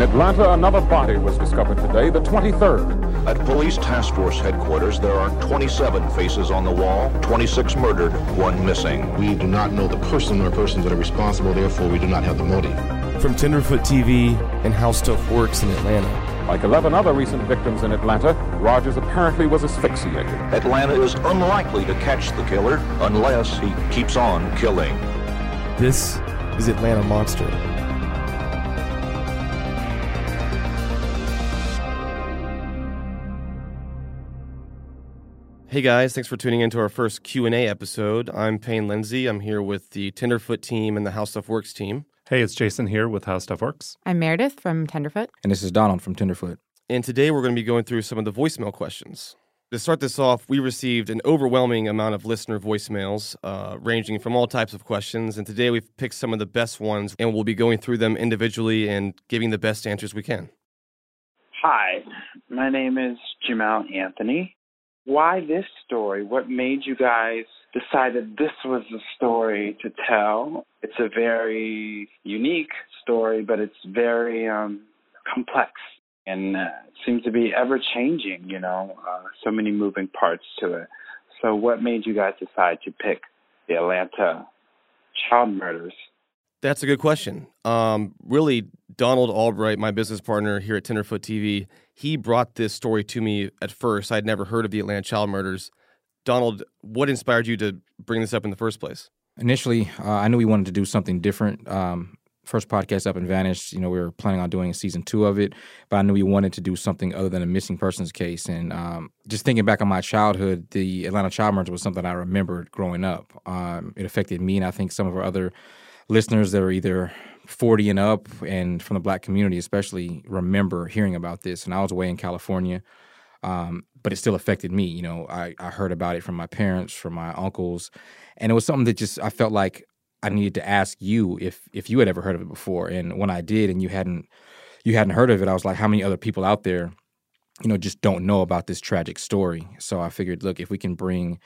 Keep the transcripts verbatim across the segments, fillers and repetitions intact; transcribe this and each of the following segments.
Atlanta, another body was discovered today, the twenty-third. At Police Task Force headquarters, there are twenty-seven faces on the wall, twenty-six murdered, one missing. We do not know the person or persons that are responsible, therefore we do not have the motive. From Tenderfoot T V and How Stuff Works in Atlanta. Like eleven other recent victims in Atlanta, Rogers apparently was asphyxiated. Atlanta is unlikely to catch the killer unless he keeps on killing. This is Atlanta Monster. Hey guys, thanks for tuning in to our first Q and A episode. I'm Payne Lindsay. I'm here with the Tenderfoot team and the How Stuff Works team. Hey, it's Jason here with How Stuff Works. I'm Meredith from Tenderfoot. And this is Donald from Tenderfoot. And today we're going to be going through some of the voicemail questions. To start this off, we received an overwhelming amount of listener voicemails, uh, ranging from all types of questions. And today we've picked some of the best ones, and we'll be going through them individually and giving the best answers we can. Hi, my name is Jamal Anthony. Why this story? What made you guys decide that this was the story to tell? It's a very unique story, but it's very um, complex and uh, seems to be ever-changing, you know, uh, so many moving parts to it. So what made you guys decide to pick the Atlanta child murders? That's a good question. Um, really, Donald Albright, my business partner here at Tenderfoot T V, he brought this story to me at first. I'd never heard of the Atlanta child murders. Donald, what inspired you to bring this up in the first place? Initially, uh, I knew we wanted to do something different. Um, first podcast up and vanished. You know, we were planning on doing a season two of it, but I knew we wanted to do something other than a missing persons case. And um, just thinking back on my childhood, the Atlanta child murders was something I remembered growing up. Um, it affected me, and I think some of our other listeners that are either forty and up and from the black community especially remember hearing about this. And I was away in California, um, but it still affected me. You know, I, I heard about it from my parents, from my uncles, and it was something that just I felt like I needed to ask you if if you had ever heard of it before. And when I did and you hadn't you hadn't heard of it, I was like, how many other people out there, you know, just don't know about this tragic story? So I figured, look, if we can bring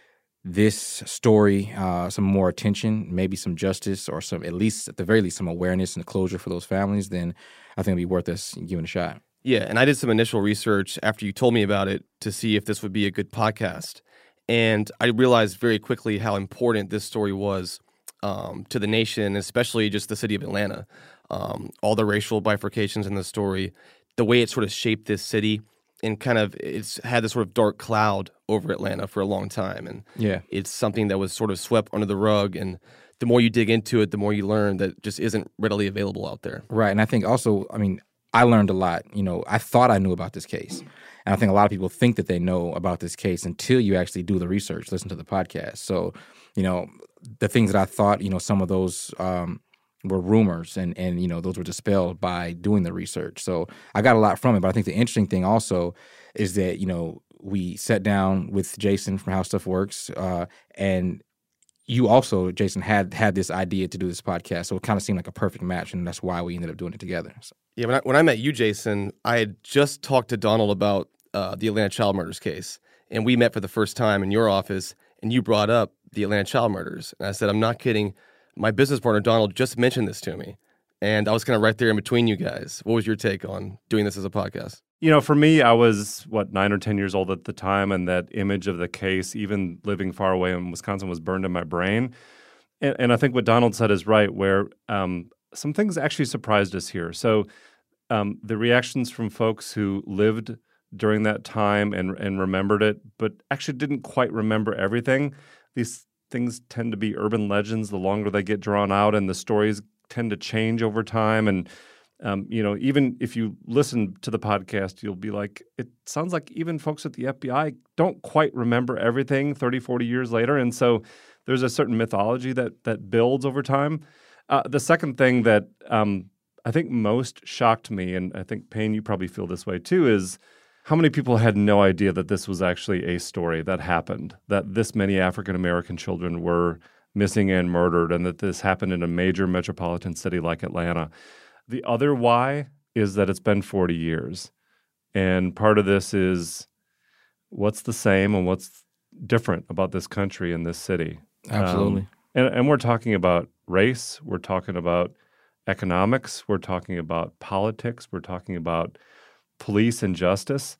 this story, uh, some more attention, maybe some justice, or some, at least at the very least, some awareness and closure for those families, then I think it'd be worth us giving a shot. Yeah, and I did some initial research after you told me about it to see if this would be a good podcast. And I realized very quickly how important this story was um, to the nation, especially just the city of Atlanta. Um, all the racial bifurcations in the story, the way it sort of shaped this city, and kind of it's had this sort of dark cloud over Atlanta for a long time. And yeah, it's something that was sort of swept under the rug. And the more you dig into it, the more you learn that it just isn't readily available out there. Right. And I think also, I mean, I learned a lot. You know, I thought I knew about this case. And I think a lot of people think that they know about this case until you actually do the research, listen to the podcast. So, you know, the things that I thought, you know, some of those um, were rumors, and, and, you know, those were dispelled by doing the research. So I got a lot from it. But I think the interesting thing also is that, you know, we sat down with Jason from How Stuff Works, uh, and you also, Jason, had had this idea to do this podcast. So it kind of seemed like a perfect match, and that's why we ended up doing it together. So. Yeah, when I, when I met you, Jason, I had just talked to Donald about uh, the Atlanta child murders case, and we met for the first time in your office, and you brought up the Atlanta child murders. And I said, I'm not kidding. My business partner, Donald, just mentioned this to me. And I was kind of right there in between you guys. What was your take on doing this as a podcast? You know, for me, I was, what, nine or ten years old at the time, and that image of the case, even living far away in Wisconsin, was burned in my brain. And, and I think what Donald said is right, where um, some things actually surprised us here. So um, the reactions from folks who lived during that time and, and remembered it, but actually didn't quite remember everything. These things tend to be urban legends the longer they get drawn out, and the stories tend to change over time. And, um, you know, even if you listen to the podcast, you'll be like, it sounds like even folks at the F B I don't quite remember everything thirty, forty years later. And so there's a certain mythology that that builds over time. Uh, the second thing that um, I think most shocked me, and I think, Payne, you probably feel this way too, is how many people had no idea that this was actually a story that happened, that this many African-American children were missing and murdered, and that this happened in a major metropolitan city like Atlanta. The other why is that it's been forty years. And part of this is what's the same and what's different about this country and this city. Absolutely. Um, and, and we're talking about race. We're talking about economics, we're talking about politics, we're talking about police and justice.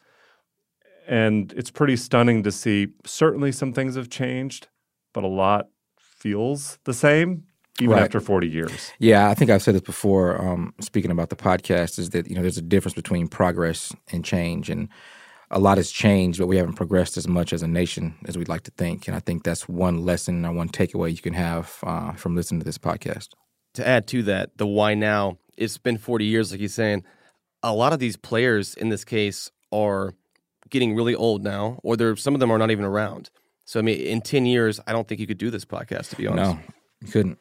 And it's pretty stunning to see certainly some things have changed, but a lot feels the same even Right. after forty years. Yeah, I think I've said this before, um, speaking about the podcast, is that, you know, there's a difference between progress and change. And a lot has changed, but we haven't progressed as much as a nation as we'd like to think. And I think that's one lesson or one takeaway you can have uh, from listening to this podcast. To add to that, the why now, it's been forty years, like he's saying. A lot of these players in this case are getting really old now, or they're, some of them are not even around. So, I mean, in ten years, I don't think you could do this podcast, to be honest. No, you couldn't.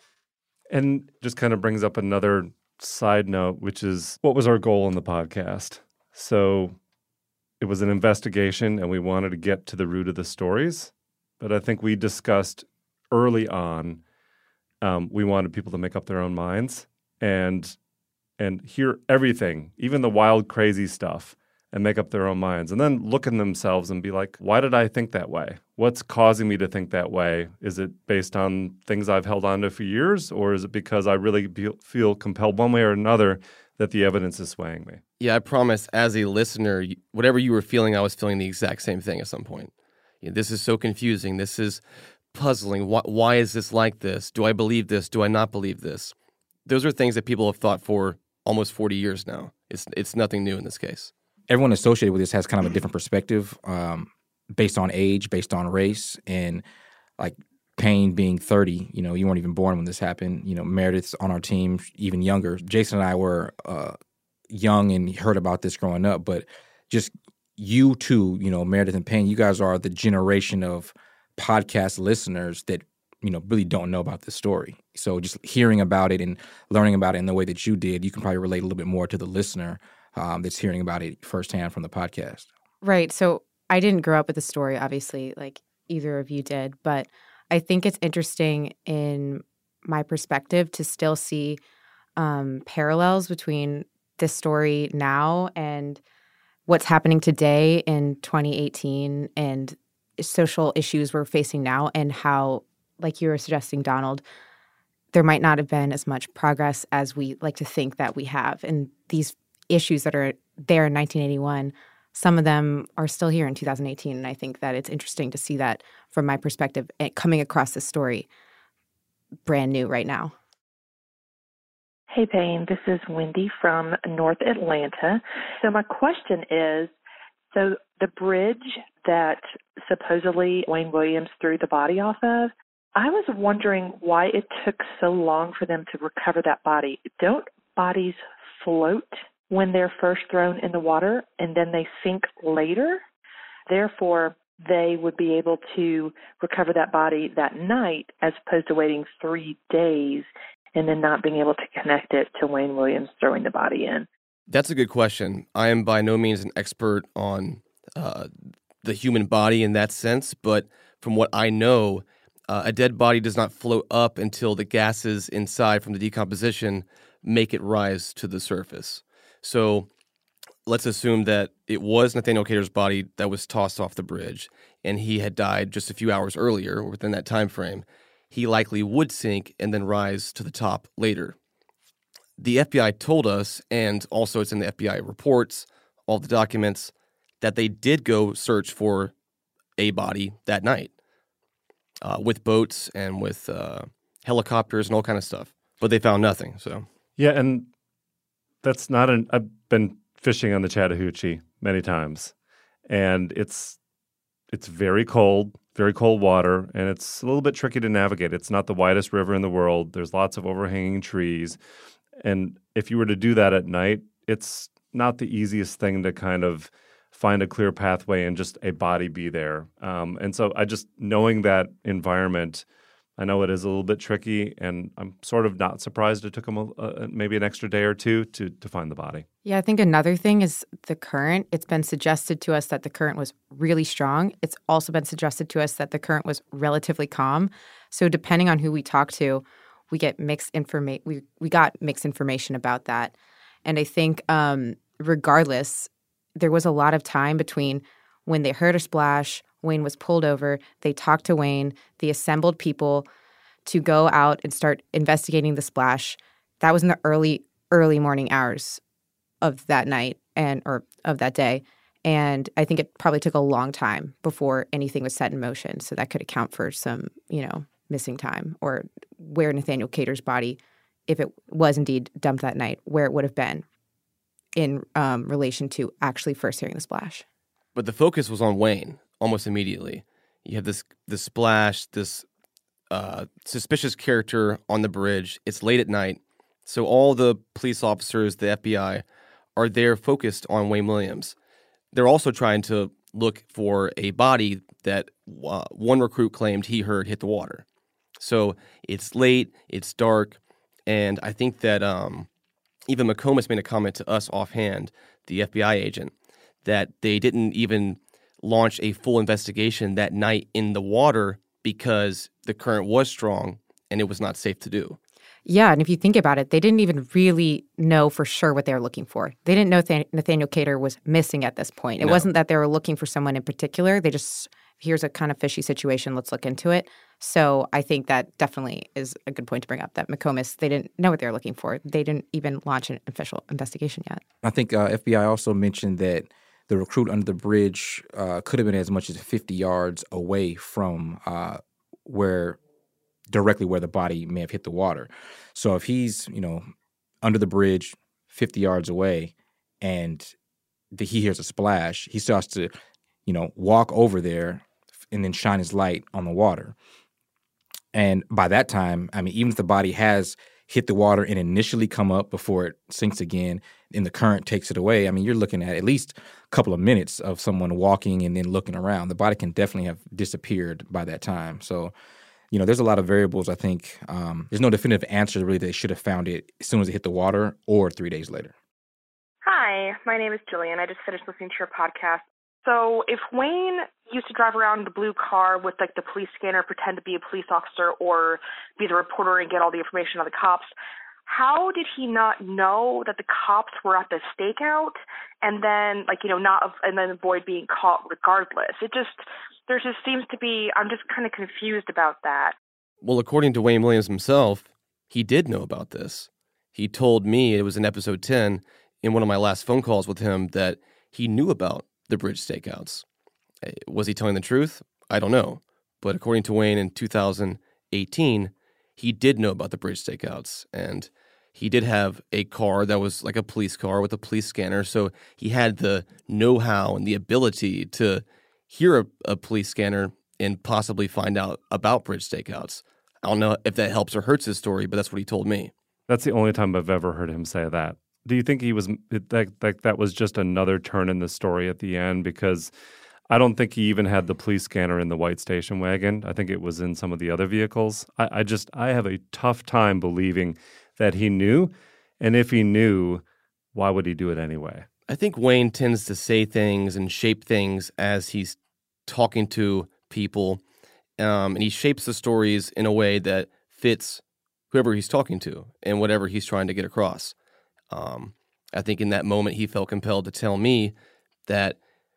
And just kind of brings up another side note, which is what was our goal in the podcast? So it was an investigation and we wanted to get to the root of the stories. But I think we discussed early on, um, we wanted people to make up their own minds and and hear everything, even the wild, crazy stuff, and make up their own minds. And then look in themselves and be like, why did I think that way? What's causing me to think that way? Is it based on things I've held on to for years? Or is it because I really be- feel compelled one way or another that the evidence is swaying me? Yeah, I promise, as a listener, you- whatever you were feeling, I was feeling the exact same thing at some point. You know, this is so confusing. This is puzzling. Why, why is this like this? Do I believe this? Do I not believe this? Those are things that people have thought for almost forty years now. It's it's nothing new in this case. Everyone associated with this has kind of a different perspective um, based on age, based on race, and like Payne being thirty, you know, you weren't even born when this happened. You know, Meredith's on our team, even younger. Jason and I were uh, young and heard about this growing up, but just you two, you know, Meredith and Payne, you guys are the generation of podcast listeners that, you know, really don't know about this story. So just hearing about it and learning about it in the way that you did, you can probably relate a little bit more to the listener Um, that's hearing about it firsthand from the podcast. Right. So I didn't grow up with the story, obviously, like either of you did. But I think it's interesting in my perspective to still see um, parallels between this story now and what's happening today in twenty eighteen and social issues we're facing now, and how, like you were suggesting, Donald, there might not have been as much progress as we like to think that we have. And these issues that are there in nineteen eighty-one, some of them are still here in two thousand eighteen. And I think that it's interesting to see that from my perspective, coming across this story brand new right now. Hey, Payne, this is Wendy from North Atlanta. So my question is, so the bridge that supposedly Wayne Williams threw the body off of, I was wondering why it took so long for them to recover that body. Don't bodies float when they're first thrown in the water and then they sink later? Therefore, they would be able to recover that body that night as opposed to waiting three days and then not being able to connect it to Wayne Williams throwing the body in. That's a good question. I am by no means an expert on uh, the human body in that sense, but from what I know, uh, a dead body does not float up until the gases inside from the decomposition make it rise to the surface. So let's assume that it was Nathaniel Cater's body that was tossed off the bridge, and he had died just a few hours earlier within that time frame. He likely would sink and then rise to the top later. The F B I told us, and also it's in the F B I reports, all the documents, that they did go search for a body that night uh, with boats and with uh, helicopters and all kind of stuff, but they found nothing. So yeah, and that's not an. I've been fishing on the Chattahoochee many times, and it's it's very cold, very cold water, and it's a little bit tricky to navigate. It's not the widest river in the world. There's lots of overhanging trees. And if you were to do that at night, it's not the easiest thing to kind of find a clear pathway and just a body be there. Um, and so I just, knowing that environment, I know it is a little bit tricky, and I'm sort of not surprised it took them a, uh, maybe an extra day or two to to find the body. Yeah, I think another thing is the current. It's been suggested to us that the current was really strong. It's also been suggested to us that the current was relatively calm. So depending on who we talk to, we get mixed information. We we got mixed information about that. And I think um, regardless, there was a lot of time between when they heard a splash, Wayne was pulled over, they talked to Wayne, they assembled people to go out and start investigating the splash. That was in the early early morning hours of that night and or of that day. And I think it probably took a long time before anything was set in motion. So that could account for some, you know, missing time or where Nathaniel Cater's body, if it was indeed dumped that night, where it would have been in um, relation to actually first hearing the splash. But the focus was on Wayne almost immediately. You have this this splash, this uh, suspicious character on the bridge. It's late at night. So all the police officers, the F B I, are there focused on Wayne Williams. They're also trying to look for a body that uh, one recruit claimed he heard hit the water. So it's late, it's dark, and I think that um, even McComas made a comment to us offhand, the F B I agent, that they didn't even launch a full investigation that night in the water because the current was strong and it was not safe to do. Yeah, and if you think about it, they didn't even really know for sure what they were looking for. They didn't know Th- Nathaniel Cater was missing at this point. It No. wasn't that they were looking for someone in particular. They just, here's a kind of fishy situation, let's look into it. So I think that definitely is a good point to bring up, that McComas, they didn't know what they were looking for. They didn't even launch an official investigation yet. I think uh, F B I also mentioned that the recruit under the bridge uh, could have been as much as fifty yards away from uh, where, directly where the body may have hit the water. So if he's, you know, under the bridge, fifty yards away, and the, he hears a splash, he starts to, you know, walk over there and then shine his light on the water. And by that time, I mean, even if the body has hit the water and initially come up before it sinks again and the current takes it away, I mean, you're looking at at least a couple of minutes of someone walking and then looking around. The body can definitely have disappeared by that time. So, you know, there's a lot of variables, I think. Um, there's no definitive answer, really, they should have found it as soon as it hit the water or three days later. Hi, my name is Jillian. I just finished listening to your podcast. So if Wayne used to drive around in the blue car with, like, the police scanner, pretend to be a police officer or be the reporter and get all the information on the cops, how did he not know that the cops were at the stakeout and then, like, you know, not and then avoid being caught regardless? It just, there just seems to be, I'm just kind of confused about that. Well, according to Wayne Williams himself, he did know about this. He told me, it was in episode ten, in one of my last phone calls with him, that he knew about the bridge stakeouts. Was he telling the truth? I don't know. But according to Wayne, in two thousand eighteen, he did know about the bridge stakeouts. And he did have a car that was like a police car with a police scanner. So he had the know-how and the ability to hear a, a police scanner and possibly find out about bridge stakeouts. I don't know if that helps or hurts his story, but that's what he told me. That's the only time I've ever heard him say that. Do you think he was that, that that was just another turn in the story at the end? Because I don't think he even had the police scanner in the white station wagon. I think it was in some of the other vehicles. I, I just I have a tough time believing that he knew. And if he knew, why would he do it anyway? I think Wayne tends to say things and shape things as he's talking to people. Um, and he shapes the stories in a way that fits whoever he's talking to and whatever he's trying to get across. Um, I think in that moment he felt compelled to tell me that,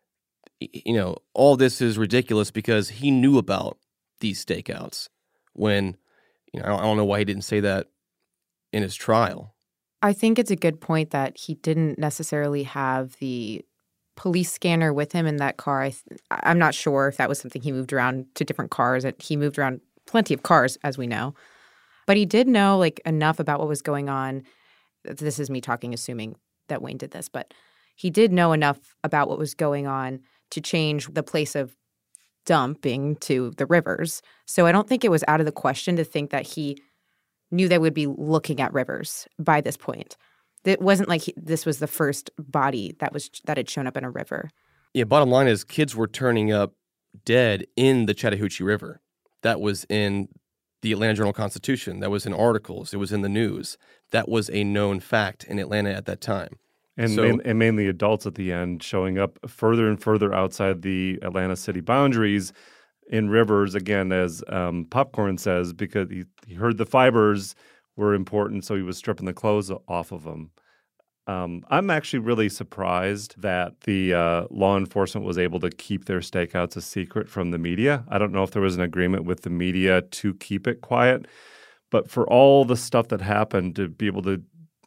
you know, all this is ridiculous because he knew about these stakeouts when, you know, I don't know why he didn't say that in his trial. I think it's a good point that he didn't necessarily have the police scanner with him in that car. I th- I'm not sure if that was something he moved around to different cars. He moved around plenty of cars, as we know. But he did know, like, enough about what was going on. This is me talking, assuming that Wayne did this, but he did know enough about what was going on to change the place of dumping to the rivers. So I don't think it was out of the question to think that he knew they would be looking at rivers by this point. It wasn't like he, this was the first body that was that had shown up in a river. Yeah, bottom line is kids were turning up dead in the Chattahoochee River. That was in the Atlanta Journal-Constitution. That was in articles. It was in the news. That was a known fact in Atlanta at that time. And, so, main, and mainly adults at the end showing up further and further outside the Atlanta city boundaries in rivers, again, as um, Popcorn says, because he, he heard the fibers were important, so he was stripping the clothes off of them. Um, I'm actually really surprised that the uh, law enforcement was able to keep their stakeouts a secret from the media. I don't know if there was an agreement with the media to keep it quiet, but for all the stuff that happened, to be able to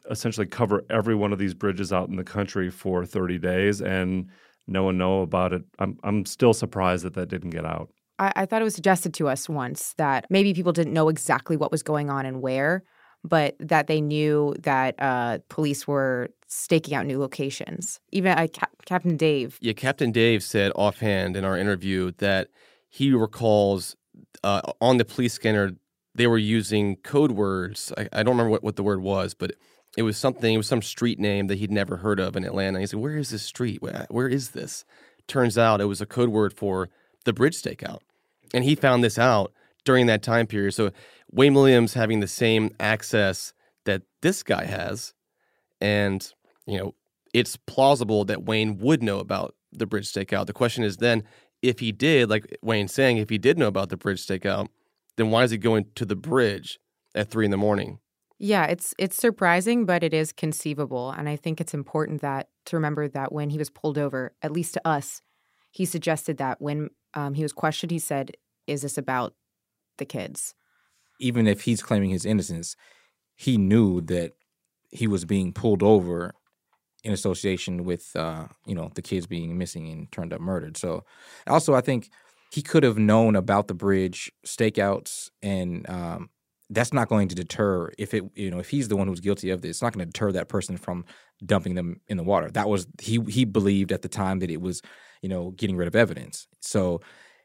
essentially cover every one of these bridges out in the country for thirty days and no one know about it. I'm I'm still surprised that that didn't get out. I, I thought it was suggested to us once that maybe people didn't know exactly what was going on and where, but that they knew that uh, police were staking out new locations. Even uh, Cap- Captain Dave. Yeah, Captain Dave said offhand in our interview that he recalls uh, on the police scanner they were using code words. I, I don't remember what, what the word was, but it was something, it was some street name that he'd never heard of in Atlanta. He said, where is this street? Where, where is this? Turns out it was a code word for the bridge stakeout. And he found this out during that time period. So Wayne Williams having the same access that this guy has, and, you know, it's plausible that Wayne would know about the bridge stakeout. The question is then, if he did, like Wayne's saying, if he did know about the bridge stakeout, then why is he going to the bridge at three in the morning? Yeah, it's it's surprising, but it is conceivable. And I think it's important that to remember that when he was pulled over, at least to us, he suggested that when um, he was questioned, he said, is this about the kids? Even if he's claiming his innocence, he knew that he was being pulled over in association with, uh, you know, the kids being missing and turned up murdered. So also, I think he could have known about the bridge stakeouts, and um, that's not going to deter if it, you know, if he's the one who's guilty of this, it's not going to deter that person from dumping them in the water. That was he he believed at the time that it was, you know, getting rid of evidence. So,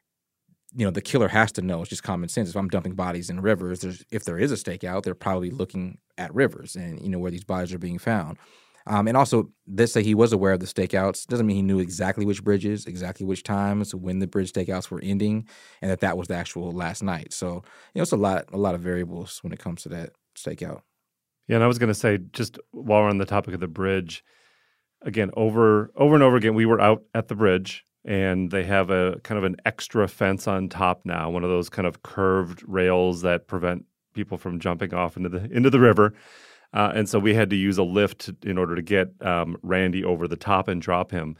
you know, the killer has to know. It's just common sense. If I'm dumping bodies in rivers, there's, if there is a stakeout, they're probably looking at rivers and, you know, where these bodies are being found. Um, and also, let's say he was aware of the stakeouts. Doesn't mean he knew exactly which bridges, exactly which times, when the bridge stakeouts were ending, and that that was the actual last night. So, you know, it's a lot, a lot of variables when it comes to that stakeout. Yeah, and I was going to say, just while we're on the topic of the bridge, again, over over and over again, we were out at the bridge, and they have a kind of an extra fence on top now, one of those kind of curved rails that prevent people from jumping off into the into the river. Uh, and so we had to use a lift in order to get um, Randy over the top and drop him.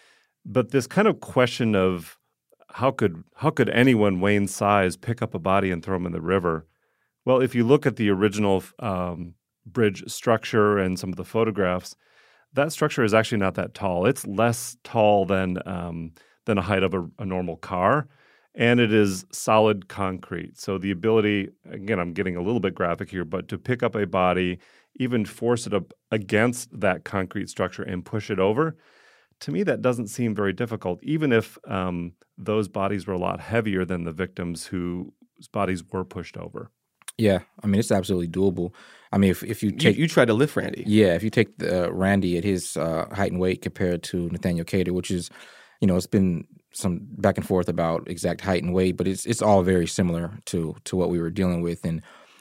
But this kind of question of how could how could anyone Wayne's size pick up a body and throw him in the river? Well, if you look at the original um, bridge structure and some of the photographs, that structure is actually not that tall. It's less tall than um, than a height of a, a normal car, and it is solid concrete. So the ability, again, I'm getting a little bit graphic here, but to pick up a body, even force it up against that concrete structure and push it over, to me that doesn't seem very difficult, even if um, those bodies were a lot heavier than the victims whose bodies were pushed over. Yeah, I mean, it's absolutely doable. I mean, if, if you take... You, you tried to lift Randy. Yeah, if you take the, uh, Randy at his uh, height and weight compared to Nathaniel Cater, which is, you know, it's been some back and forth about exact height and weight, but it's it's all very similar to to what we were dealing with. And,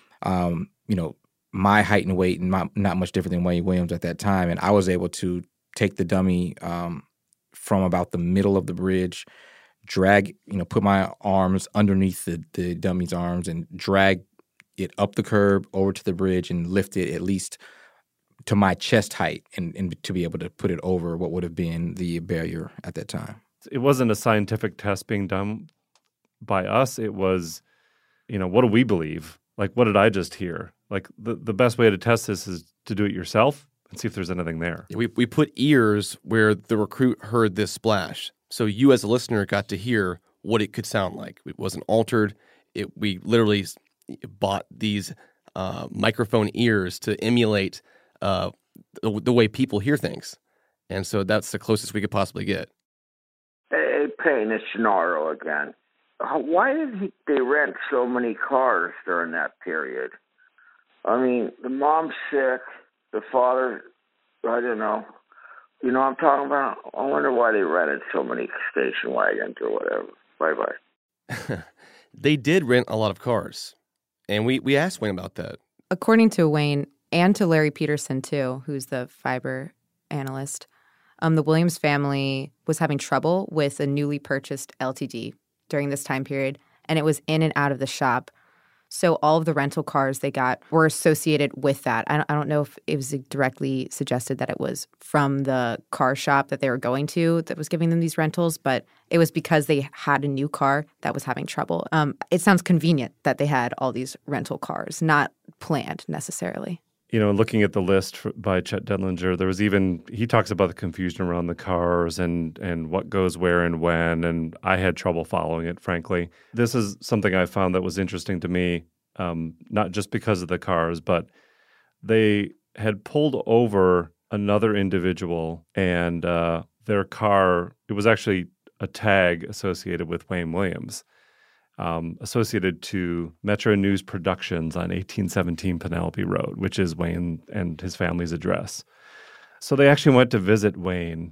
um, you know, my height and weight and my, not much different than Wayne Williams at that time. And I was able to take the dummy um, from about the middle of the bridge, drag, you know, put my arms underneath the, the dummy's arms and drag it up the curb over to the bridge and lift it at least to my chest height and, and to be able to put it over what would have been the barrier at that time. It wasn't a scientific test being done by us. It was, you know, what do we believe? Like, what did I just hear? Like, the, the best way to test this is to do it yourself and see if there's anything there. We we put ears where the recruit heard this splash. So you as a listener got to hear what it could sound like. It wasn't altered. It, we literally bought these uh, microphone ears to emulate uh, the, the way people hear things. And so that's the closest we could possibly get. Hey, Payne, it's Gennaro again. Why did he, they rent so many cars during that period? I mean, the mom's sick, the father, I don't know. You know what I'm talking about? I wonder why they rented so many station wagons or whatever. Bye-bye. They did rent a lot of cars, and we, we asked Wayne about that. According to Wayne, and to Larry Peterson, too, who's the fiber analyst, um, the Williams family was having trouble with a newly purchased L T D during this time period, and it was in and out of the shop. So all of the rental cars they got were associated with that. I don't, I don't know if it was directly suggested that it was from the car shop that they were going to that was giving them these rentals, but it was because they had a new car that was having trouble. Um, it sounds convenient that they had all these rental cars, not planned necessarily. You know, looking at the list for, by Chet Dedlinger, there was even, he talks about the confusion around the cars and, and what goes where and when, and I had trouble following it, frankly. This is something I found that was interesting to me, um, not just because of the cars, but they had pulled over another individual, and uh, their car, it was actually a tag associated with Wayne Williams. Um, associated to Metro News Productions on eighteen seventeen Penelope Road, which is Wayne and his family's address. So they actually went to visit Wayne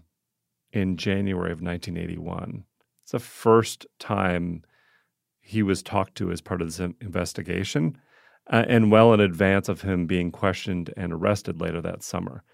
in January of nineteen eighty-one. It's the first time he was talked to as part of this investigation, uh, and well in advance of him being questioned and arrested later that summer.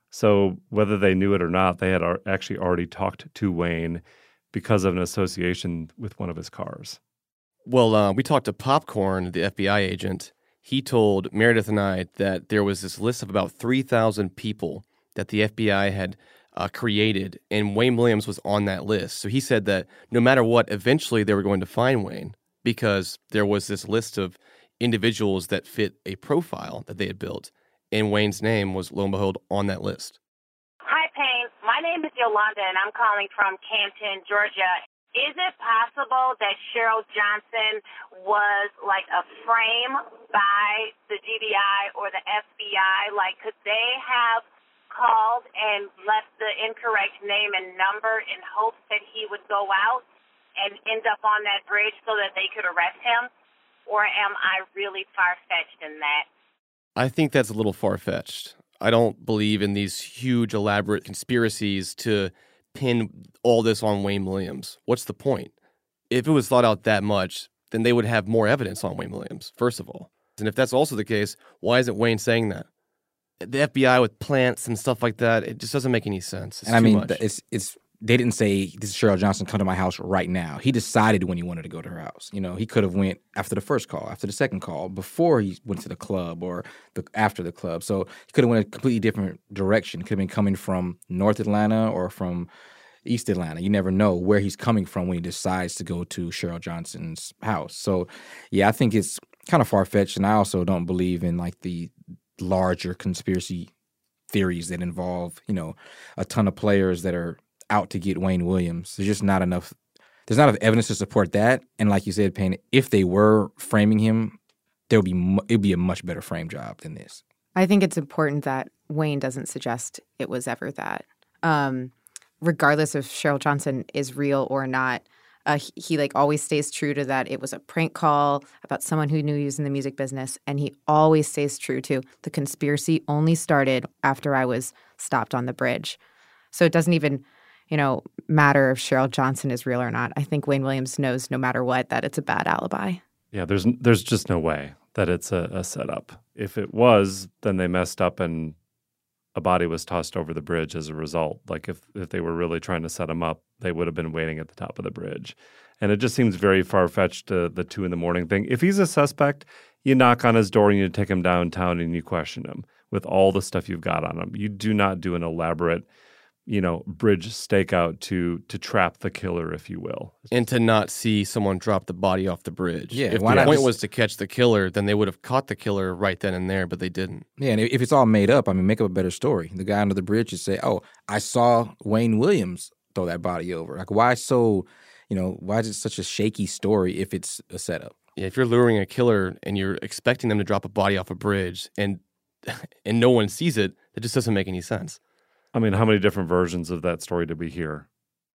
So whether they knew it or not, they had ar- actually already talked to Wayne because of an association with one of his cars. Well, uh, we talked to Popcorn, the F B I agent. He told Meredith and I that there was this list of about three thousand people that the F B I had uh, created, and Wayne Williams was on that list. So he said that no matter what, eventually they were going to find Wayne because there was this list of individuals that fit a profile that they had built, and Wayne's name was, lo and behold, on that list. Hi, Payne. My name is Yolanda, and I'm calling from Canton, Georgia. Is it possible that Cheryl Johnson was like a frame by the G B I or the F B I? Like, could they have called and left the incorrect name and number in hopes that he would go out and end up on that bridge so that they could arrest him? Or am I really far-fetched in that? I think that's a little far-fetched. I don't believe in these huge, elaborate conspiracies to pin all this on Wayne Williams. What's the point? If it was thought out that much, then they would have more evidence on Wayne Williams, first of all. And if that's also the case, why isn't Wayne saying that? The F B I with plants and stuff like that, it just doesn't make any sense. It's and I too mean, much. it's it's they didn't say, this is Cheryl Johnson, come to my house right now. He decided when he wanted to go to her house. You know, he could have went after the first call, after the second call, before he went to the club or the, after the club. So he could have went a completely different direction. Could have been coming from North Atlanta or from East Atlanta. You never know where he's coming from when he decides to go to Cheryl Johnson's house. So, yeah, I think it's kind of far-fetched, and I also don't believe in, like, the larger conspiracy theories that involve, you know, a ton of players that are out to get Wayne Williams. There's just not enough there's not enough evidence to support that. And like you said, Payne, if they were framing him, there would be it would be a much better frame job than this. I think it's important that Wayne doesn't suggest it was ever that. Um, regardless if Cheryl Johnson is real or not, uh, he, he like always stays true to that. It was a prank call about someone who knew he was in the music business, and he always stays true to the conspiracy only started after I was stopped on the bridge. So it doesn't even, you know, matter if Cheryl Johnson is real or not. I think Wayne Williams knows no matter what that it's a bad alibi. Yeah, there's there's just no way that it's a, a setup. If it was, then they messed up and a body was tossed over the bridge as a result. Like if, if they were really trying to set him up, they would have been waiting at the top of the bridge. And it just seems very far-fetched, uh, the two in the morning thing. If he's a suspect, you knock on his door and you take him downtown and you question him with all the stuff you've got on him. You do not do an elaborate, you know, bridge stakeout to to trap the killer, if you will. And to not see someone drop the body off the bridge. Yeah, if why the not point just- was to catch the killer, then they would have caught the killer right then and there, but they didn't. Yeah, and if it's all made up, I mean, make up a better story. The guy under the bridge would say, oh, I saw Wayne Williams throw that body over. Like, why so, you know, why is it such a shaky story if it's a setup? Yeah, if you're luring a killer and you're expecting them to drop a body off a bridge and and no one sees it, it just doesn't make any sense. I mean, how many different versions of that story did we hear?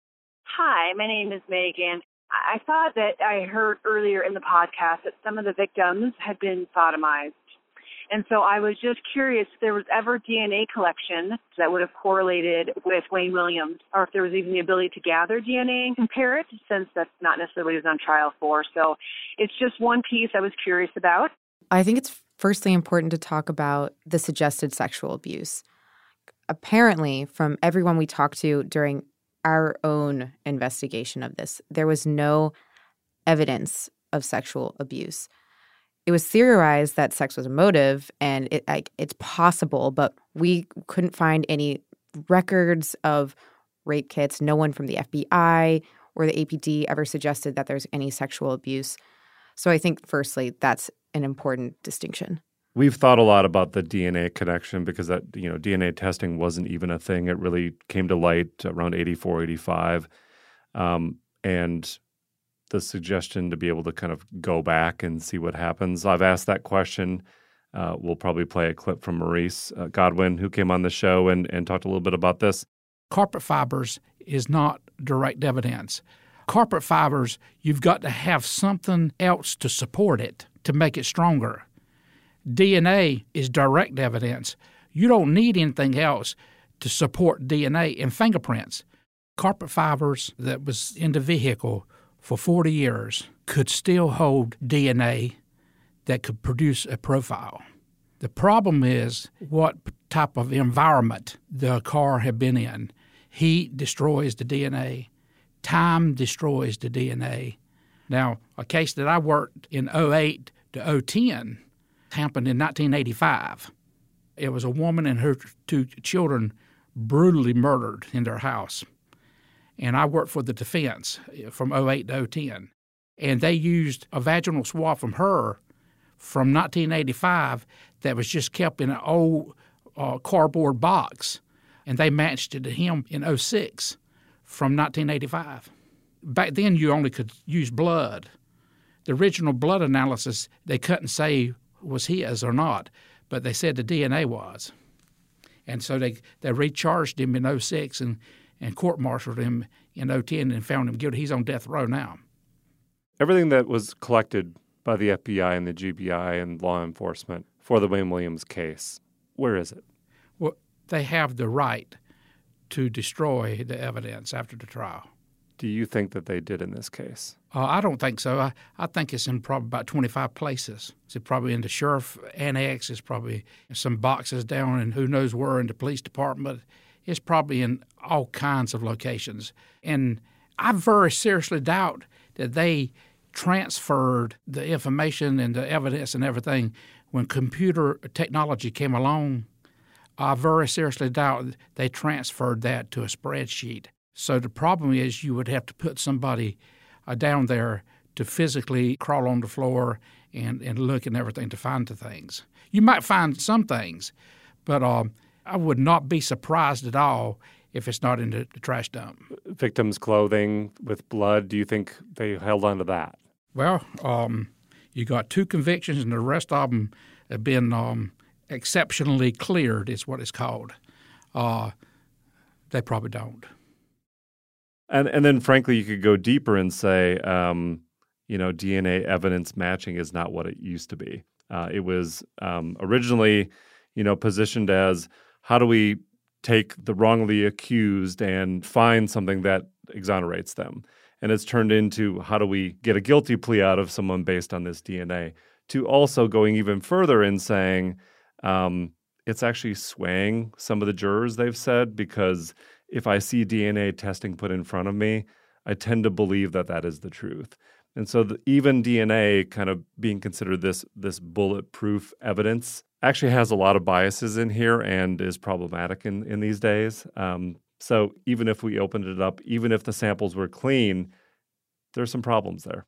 Hi, my name is Megan. I thought that I heard earlier in the podcast that some of the victims had been sodomized. And so I was just curious if there was ever D N A collection that would have correlated with Wayne Williams, or if there was even the ability to gather D N A and compare it, since that's not necessarily what he was on trial for. So it's just one piece I was curious about. I think it's firstly important to talk about the suggested sexual abuse. Apparently, from everyone we talked to during our own investigation of this, there was no evidence of sexual abuse. It was theorized that sex was a motive, and it, like, it's possible, but we couldn't find any records of rape kits. No one from the F B I or the A P D ever suggested that there's any sexual abuse. So I think, firstly, that's an important distinction. We've thought a lot about the D N A connection because that, you know, D N A testing wasn't even a thing. It really came to light around eighty-four, eighty-five. Um, and the suggestion to be able to kind of go back and see what happens. I've asked that question. Uh, we'll probably play a clip from Maurice uh, Godwin, who came on the show and, and talked a little bit about this. Carpet fibers is not direct evidence. Carpet fibers, you've got to have something else to support it to make it stronger. D N A is direct evidence. You don't need anything else to support D N A and fingerprints. Carpet fibers that was in the vehicle for forty years could still hold D N A that could produce a profile. The problem is what type of environment the car had been in. Heat destroys the D N A. Time destroys the D N A. Now, a case that I worked in oh eight to oh ten happened in nineteen eighty-five. It was a woman and her two children brutally murdered in their house. And I worked for the defense from oh eight to oh ten. And they used a vaginal swab from her from nineteen eighty-five that was just kept in an old uh, cardboard box. And they matched it to him in oh six from nineteen eighty-five. Back then, you only could use blood. The original blood analysis, they couldn't say was his or not, but they said the D N A was. And so they, they recharged him in oh six and, and court-martialed him in oh ten and found him guilty. He's on death row now. Everything that was collected by the F B I and the G B I and law enforcement for the Wayne Williams case, where is it? Well, they have the right to destroy the evidence after the trial. Do you think that they did in this case? Uh, I don't think so. I, I think it's in probably about twenty-five places. It's probably in the sheriff annex. It's probably some boxes down in who knows where in the police department. It's probably in all kinds of locations. And I very seriously doubt that they transferred the information and the evidence and everything when computer technology came along. I very seriously doubt they transferred that to a spreadsheet. So the problem is you would have to put somebody uh, down there to physically crawl on the floor and, and look and everything to find the things. You might find some things, but um, I would not be surprised at all if it's not in the, the trash dump. Victims' clothing with blood, do you think they held on to that? Well, um, you got two convictions and the rest of them have been um, exceptionally cleared is what it's called. Uh, they probably don't. And and then, frankly, you could go deeper and say, um, you know, D N A evidence matching is not what it used to be. Uh, it was um, originally, you know, positioned as how do we take the wrongly accused and find something that exonerates them. And it's turned into how do we get a guilty plea out of someone based on this D N A, to also going even further and saying um, it's actually swaying some of the jurors, they've said, because if I see D N A testing put in front of me, I tend to believe that that is the truth. And so the, even D N A kind of being considered this this bulletproof evidence actually has a lot of biases in here and is problematic in, in these days. Um, so even if we opened it up, even if the samples were clean, there's some problems there.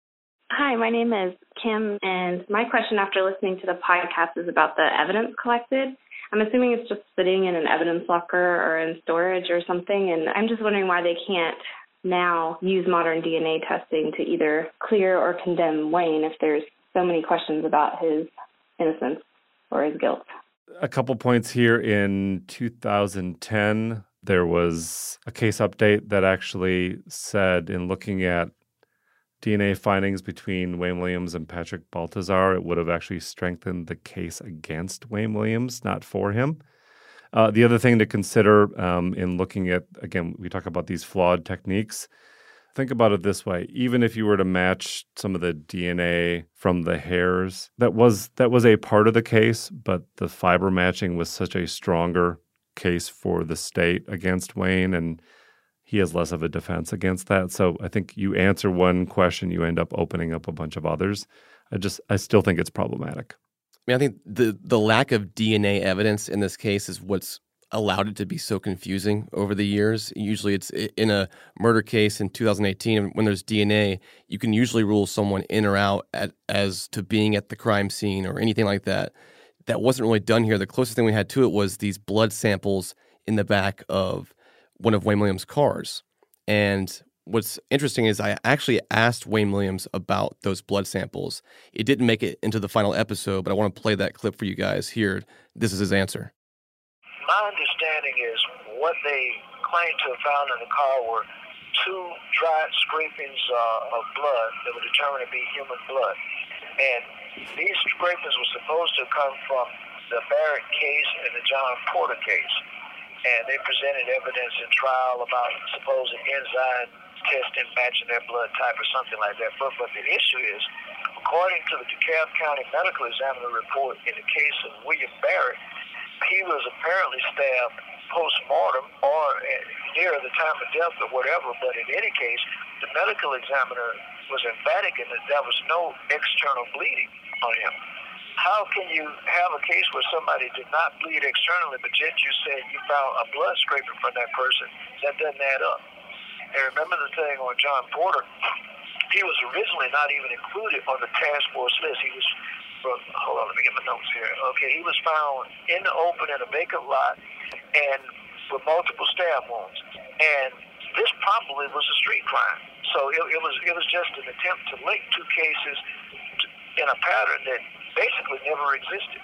Hi, my name is Kim, and my question after listening to the podcast is about the evidence collected. I'm assuming it's just sitting in an evidence locker or in storage or something, and I'm just wondering why they can't now use modern D N A testing to either clear or condemn Wayne if there's so many questions about his innocence or his guilt. A couple points here. In two thousand ten, there was a case update that actually said, in looking at D N A findings between Wayne Williams and Patrick Baltazar, it would have actually strengthened the case against Wayne Williams, not for him. Uh, the other thing to consider um, in looking at, again, we talk about these flawed techniques. Think about it this way. Even if you were to match some of the D N A from the hairs, that was that was a part of the case, but the fiber matching was such a stronger case for the state against Wayne, and he has less of a defense against that. So I think you answer one question, you end up opening up a bunch of others. I just, I still think it's problematic. I mean, I think the the lack of D N A evidence in this case is what's allowed it to be so confusing over the years. Usually it's in a murder case in two thousand eighteen, when there's D N A, you can usually rule someone in or out at, as to being at the crime scene or anything like that. that wasn't really done here. The closest thing we had to it was these blood samples in the back of one of Wayne Williams' cars. And what's interesting is I actually asked Wayne Williams about those blood samples. It didn't make it into the final episode, but I want to play that clip for you guys here. This is his answer. My understanding is what they claimed to have found in the car were two dried scrapings uh, of blood that were determined to be human blood. And these scrapings were supposed to come from the Barrett case and the John Porter case. And they presented evidence in trial about supposed enzyme testing matching their blood type or something like that. But, but the issue is, according to the DeKalb County Medical Examiner report in the case of William Barrett, he was apparently stabbed post-mortem or near the time of death or whatever, but in any case, the medical examiner was emphatic in that there was no external bleeding on him. How can you have a case where somebody did not bleed externally, but yet you said you found a blood scraping from that person? That doesn't add up. And remember the thing on John Porter, he was originally not even included on the task force list. He was, well, hold on, let me get my notes here. Okay, he was found in the open in a vacant lot and with multiple stab wounds. And this probably was a street crime. So it, it was it was just an attempt to link two cases to, in a pattern that basically never existed.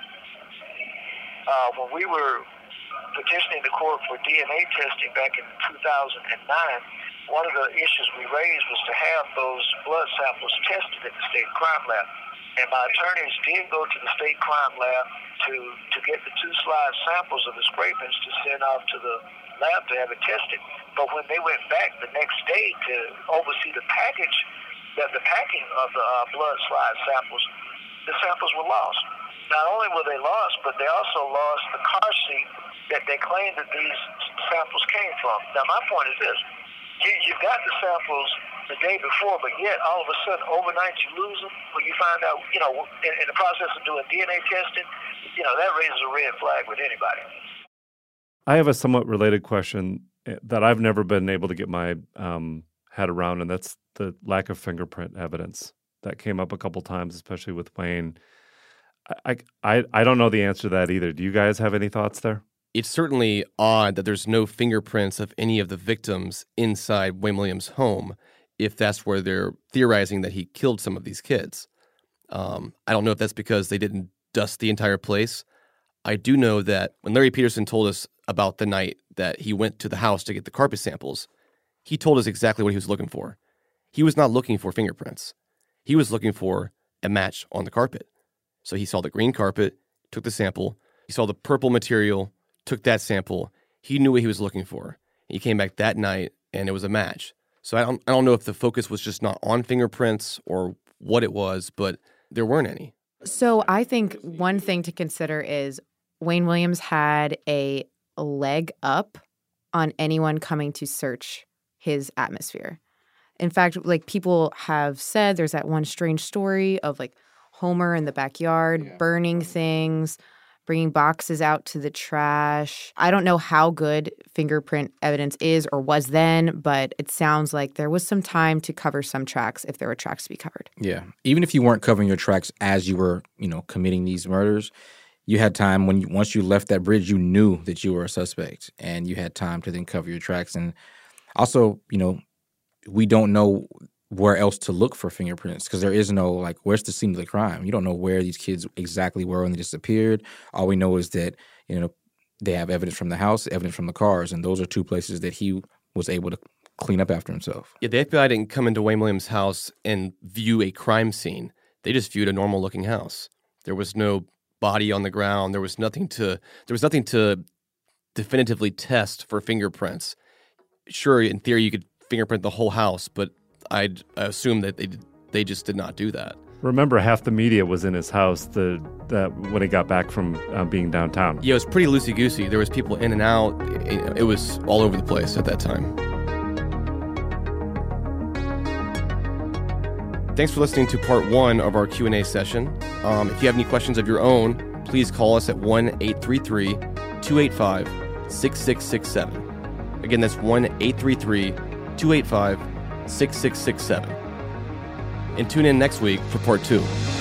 Uh, when we were petitioning the court for D N A testing back in two thousand nine, one of the issues we raised was to have those blood samples tested at the state crime lab. And my attorneys did go to the state crime lab to, to get the two slide samples of the scrapings to send off to the lab to have it tested. But when they went back the next day to oversee the package, that the packing of the uh, blood slide samples, the samples were lost. Not only were they lost, but they also lost the car seat that they claimed that these samples came from. Now, my point is this. You, you've got the samples the day before, but yet all of a sudden, overnight, you lose them. When you find out, you know, in, in the process of doing D N A testing, you know, that raises a red flag with anybody. I have a somewhat related question that I've never been able to get my um, head around, and that's the lack of fingerprint evidence that came up a couple times, especially with Wayne. I, I, I don't know the answer to that either. Do you guys have any thoughts there? It's certainly odd that there's no fingerprints of any of the victims inside Wayne Williams' home, if that's where they're theorizing that he killed some of these kids. Um, I don't know if that's because they didn't dust the entire place. I do know that when Larry Peterson told us about the night that he went to the house to get the carpet samples, he told us exactly what he was looking for. He was not looking for fingerprints. He was looking for a match on the carpet. So he saw the green carpet, took the sample. He saw the purple material, took that sample. He knew what he was looking for. He came back that night, and it was a match. So I don't, I don't know if the focus was just not on fingerprints or what it was, but there weren't any. So I think one thing to consider is Wayne Williams had a leg up on anyone coming to search his atmosphere. In fact, like people have said, there's that one strange story of like Homer in the backyard yeah. burning things, bringing boxes out to the trash. I don't know how good fingerprint evidence is or was then, but it sounds like there was some time to cover some tracks if there were tracks to be covered. Yeah. Even if you weren't covering your tracks as you were, you know, committing these murders, you had time when you, once you left that bridge, you knew that you were a suspect, and you had time to then cover your tracks. And also, you know, we don't know where else to look for fingerprints because there is no, like, where's the scene of the crime? You don't know where these kids exactly were when they disappeared. All we know is that, you know, they have evidence from the house, evidence from the cars, and those are two places that he was able to clean up after himself. Yeah, the F B I didn't come into Wayne Williams' house and view a crime scene. They just viewed a normal-looking house. There was no body on the ground. There was nothing to there was nothing to definitively test for fingerprints. Sure, in theory, you could fingerprint the whole house, but I'd assume that they they just did not do that. Remember, half the media was in his house the, the when he got back from uh, being downtown. Yeah, it was pretty loosey-goosey. There was people in and out. It, it was all over the place at that time. Thanks for listening to part one of our Q and A session. Um, if you have any questions of your own, please call us at one eight three three, two eight five, six six six seven. Again, that's one eight three three, two eight five, six six six seven. And tune in next week for part two.